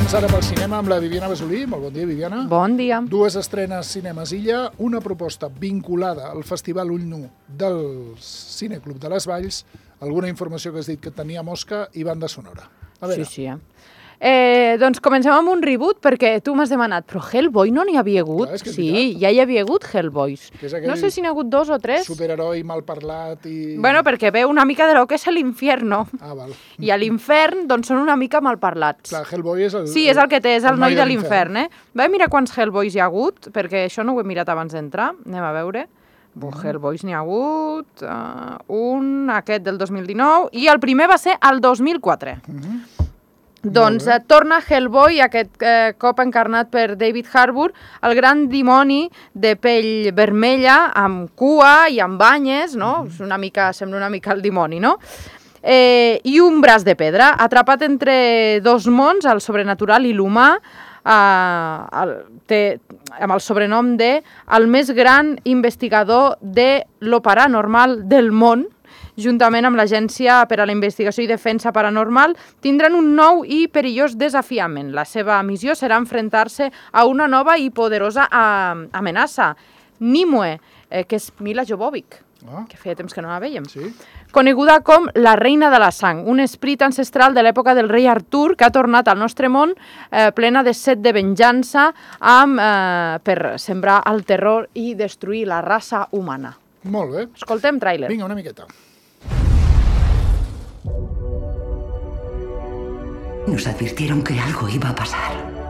Comencem ara pel cinema amb la Viviana Besolí. Molt bon dia, Viviana. Bon dia. Dues estrenes Cinemes Illa, una proposta vinculada al Festival Ull Nu del Cineclub de les Valls, alguna informació que has dit que tenia mosca i banda sonora. A veure. Sí. Doncs comencem amb un reboot, perquè tu m'has demanat, però Hellboy no n'hi havia hagut? Clar, sí, ja hi havia hagut Hellboys. No sé si n'hi ha hagut 2 o 3. Superheroi mal parlat i... Bueno, perquè ve una mica de lo que és l'infierno. Ah, val. I a l'infern, doncs, són una mica mal parlats. Clar, Hellboy és el... Sí, és el que té, és el noi de l'infern, eh? Va mirar quants Hellboys hi ha hagut, perquè això no ho he mirat abans d'entrar. Anem a veure. Hellboys n'hi ha hagut, un, aquest del 2019, i el primer va ser el 2004. Doncs torna Hellboy, aquest cop encarnat per David Harbour, el gran dimoni de pell vermella, amb cua i amb banyes, no? Sembla una mica el dimoni, no? I un braç de pedra, atrapat entre dos mons, el sobrenatural i l'humà, amb el sobrenom de el més gran investigador de lo paranormal del món, juntament amb l'Agència per a la Investigació i Defensa Paranormal, tindran un nou i perillós desafiament. La seva missió serà enfrontar-se a una nova i poderosa amenaça, Nimue, que és Mila Jovovich, que feia temps que no la veiem. Sí. Coneguda com la Reina de la Sang, un esperit ancestral de l'època del rei Artur que ha tornat al nostre món plena de set de venjança per sembrar el terror i destruir la raça humana. Molt bé. Escoltem tràiler. Vinga, una miqueta. Nos advirtieron que algo iba a pasar.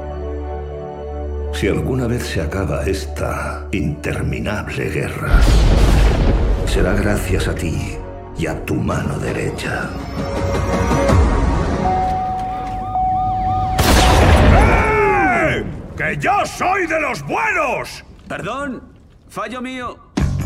Si alguna vez se acaba esta interminable guerra, será gracias a ti y a tu mano derecha. ¡Eh! ¡Que yo soy de los buenos! Perdón, fallo mío.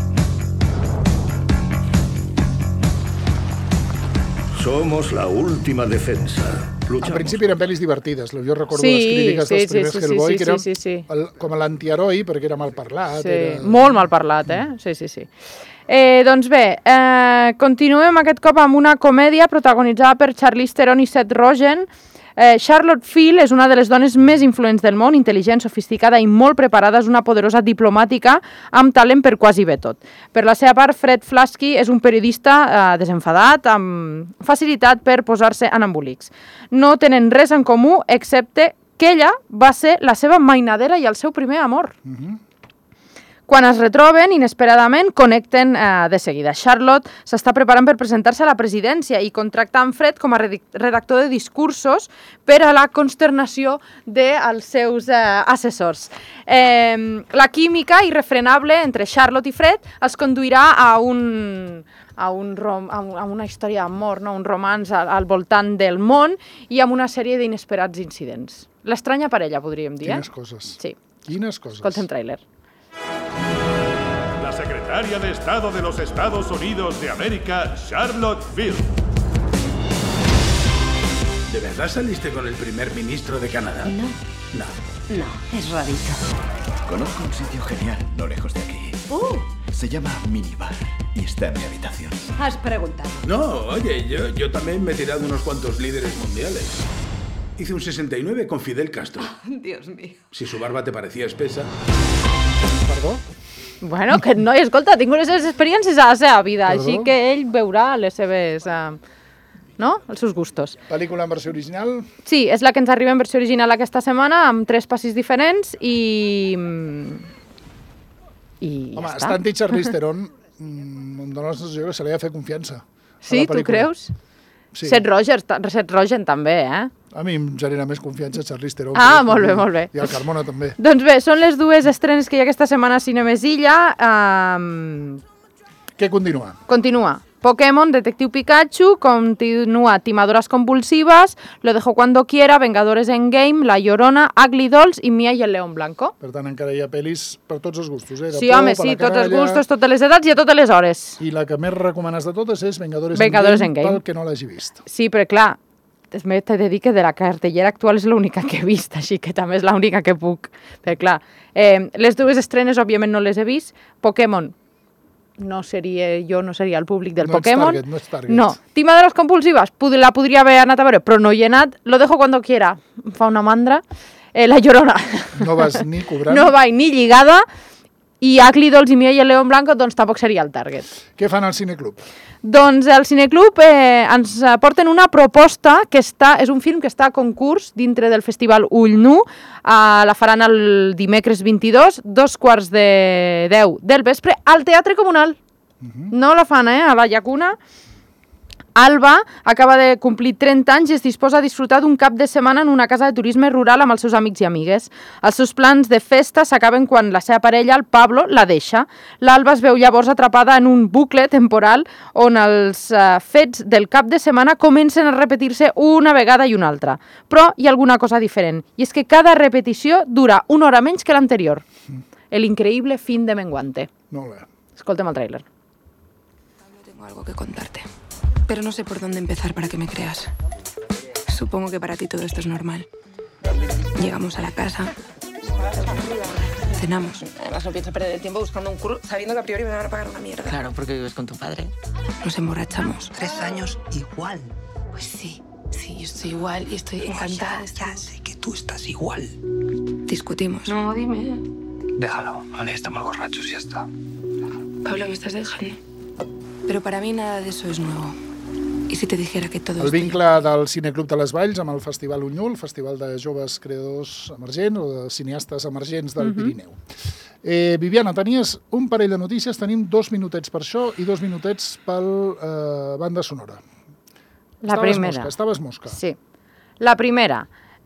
Somos la última defensa. Luchamos. Al principi eren pel·lis divertides. Jo recordo les crítiques dels primers Hellboy, que eren com l'antiheroi, perquè era mal parlat. Molt mal parlat, Sí. Doncs bé, continuem aquest cop amb una comèdia protagonitzada per Charlize Theron i Seth Rogen. Charlotte Field és una de les dones més influents del món, intel·ligent, sofisticada i molt preparada, és una poderosa diplomàtica amb talent per quasi bé tot. Per la seva part, Fred Flasky és un periodista desenfadat, amb facilitat per posar-se en embolics. No tenen res en comú, excepte que ella va ser la seva mainadera i el seu primer amor. Quan es retroben, inesperadament, connecten de seguida. Charlotte s'està preparant per presentar-se a la presidència i contractar en Fred com a redactor de discursos per a la consternació dels seus assessors. La química irrefrenable entre Charlotte i Fred els conduirà a una història d'amor, un romanç al voltant del món i amb una sèrie d'inesperats incidents. L'estranya parella, podríem dir. Quines coses. Sí. Quines coses. Escoltem tràiler. La secretaria de Estado de los Estados Unidos de América, Charlotte Field. ¿De verdad saliste con el primer ministro de Canadá? No, es rarito. Conozco un sitio genial, no lejos de aquí. Se llama Minibar y está en mi habitación. Has preguntado. No, oye, yo también me he tirado unos cuantos líderes mundiales. Hice un 69 con Fidel Castro. Dios mío. Si su barba te parecía espesa... Perdó? Bueno, aquest noi, escolta, tinc unes experiències a la seva vida, així que ell veurà les seves... els seus gustos. Pel·lícula en versió original? Sí, és la que ens arriba en versió original aquesta setmana, amb 3 passis diferents i Home, estant i Charlize Theron, em dóna la sensació que se li ha de fer confiança. Sí, tu creus? Sí. Seth Rogen també, A mi em genera més confiança Charlize Theron. Molt bé. I el Carmona també. Doncs bé, són les dues estrenes que hi ha aquesta setmana a Cinemes Illa. Què continua? Continua. Pokémon, Detectiu Pikachu, continua Timadoras Compulsivas, Lo dejo cuando quiera, Vengadores Endgame, La Llorona, Ugly Dolls i Mia i el León Blanco. Per tant, encara hi ha pel·lis per tots els gustos, Sí, home, sí, tots els gustos, totes les edats i a totes les hores. I la que més recomanes de totes és Vengadores Endgame, pel que no l'hagi vist. Sí, però clar, t'he de dir que de la cartellera actual és l'única que he vist, així que també és l'única que puc. Però clar, les dues estrenes, òbviament, no les he vist. Pokémon, no seria el públic del No ets Pokémon. target, no ets target. No. Timaderos compulsives, la podria haver anat a veure, però no hi he anat. Lo dejo cuando quiera. Em fa una mandra. La Llorona. No vas ni cobrant. No vaig ni lligada. I Acli, Dolls i Mia i el León Blanco, doncs tampoc seria el target. Què fan al Cineclub? Doncs el Cineclub ens porten una proposta que és un film que està a concurs dintre del Festival Ull Nu. La faran el dimecres 22, 2:45 del vespre, al Teatre Comunal. No la fan, a la Llacuna. Alba acaba de complir 30 anys i es disposa a disfrutar d'un cap de setmana en una casa de turisme rural amb els seus amics i amigues. Els seus plans de festa s'acaben quan la seva parella, el Pablo, la deixa. L'Alba es veu llavors atrapada en un bucle temporal on els fets del cap de setmana comencen a repetir-se una vegada i una altra. Però hi ha alguna cosa diferent, i és que cada repetició dura una hora menys que l'anterior. El increíble fin de Menguante. Molt bé. Escoltem el tràiler. Pablo, tengo algo que contarte. Pero no sé por dónde empezar para que me creas. Supongo que para ti todo esto es normal. Llegamos a la casa, cenamos. Además, no pienso perder el tiempo buscando un curro sabiendo que a priori me van a pagar una mierda. Claro, porque vives con tu padre. Nos emborrachamos. 3 años igual. Pues sí, yo estoy igual y estoy encantada de estar. Ya sé que tú estás igual. Discutimos. No, dime. Déjalo, vale, estamos borrachos y ya está. Pablo, me estás dejando. Pero para mí nada de eso es nuevo. I si te dijera que todo El vincle del Cineclub de les Valls amb el Festival Ull Nu, el festival de joves creadors emergents o de cineastes emergents del Pirineu. Viviana, tenies un parell de notícies, tenim 2 minutets per això i 2 minutets pel banda sonora. La primera. Estaves mosca. Sí. La primera.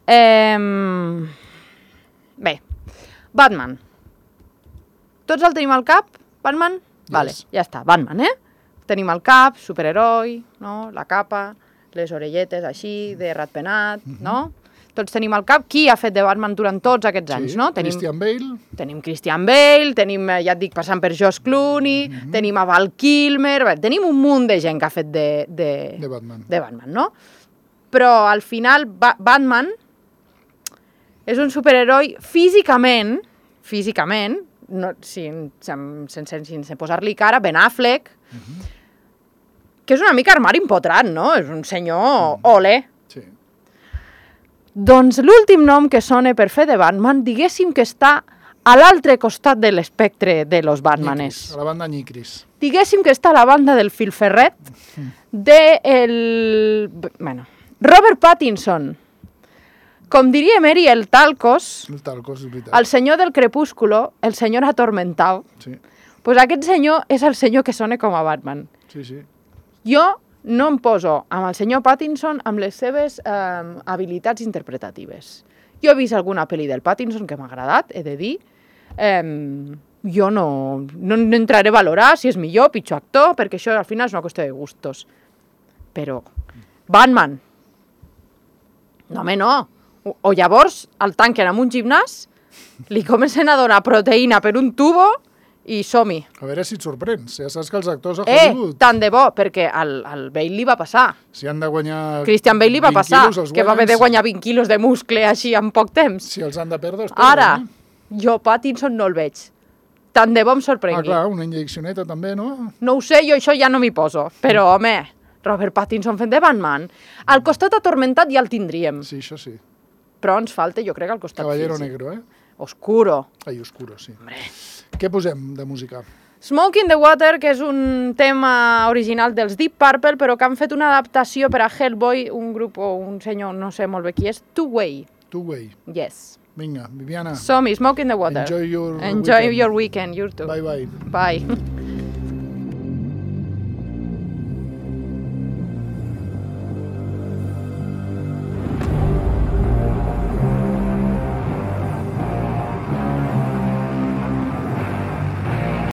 Bé, Batman. Tots el tenim al cap? Batman? Vale, ja està, Batman, Tenim al cap, superheroi, no? La capa, les orelletes així, de ratpenat, no? Tots tenim al cap qui ha fet de Batman durant tots aquests anys, no? Christian Bale. Tenim Christian Bale, tenim, ja et dic, passant per Josh Clooney, tenim a Val Kilmer, tenim un munt de gent que ha fet de Batman, no? Però al final Batman és un superheroi físicament, no, sense posar-li cara, Ben Affleck, que és una mica armari empotrat, no? És un senyor ole. Sí. Doncs l'últim nom que sona per fer de Batman, diguéssim que està a l'altre costat de l'espectre de los Batmanes. A la banda Nycris. Diguéssim que està a la banda del filferret Bueno, Robert Pattinson. Com diria Mary, el Talcos, és veritat. el senyor del crepúsculo, el senyor atormentat, pues aquest senyor és el senyor que sona com a Batman. Sí. Jo no em poso amb el senyor Pattinson amb les seves habilitats interpretatives. Jo he vist alguna pel·li del Pattinson que m'ha agradat, he de dir. Jo no entraré a valorar si és millor o pitjor actor, perquè això al final és una qüestió de gustos. Però Batman, no, home, no. O llavors el tanquen amb un gimnàs, li comencen a donar proteïna per un tubo i som-hi. A veure si et sorprens. Ja saps que els actors a Hollywood... Tant de bo, perquè al Bale li va passar. Si han de guanyar... Christian Bale li va passar, que va haver de guanyar 20 quilos de muscle així en poc temps. Si els han de perdre, Ara, jo Pattinson no el veig. Tant de bo em sorprengui. Clar, una injeccioneta també, no? No ho sé, jo això ja no m'hi poso. Però, home, Robert Pattinson fent de Batman. Al costat atormentat ja el tindríem. Sí, això sí. Però ens falta, jo crec, al costat Caballero físic. Negro, Oscuro. Ai, oscuro, sí. Hombre. Què posem de música? Smoke in the Water, que és un tema original dels Deep Purple, però que han fet una adaptació per a Hellboy, un grup o un senyor, no sé molt bé qui és, Two Way. Two Way. Yes. Vinga, Viviana. Som-hi, Smoke in the Water. Enjoy your weekend, you too. Bye. Bye.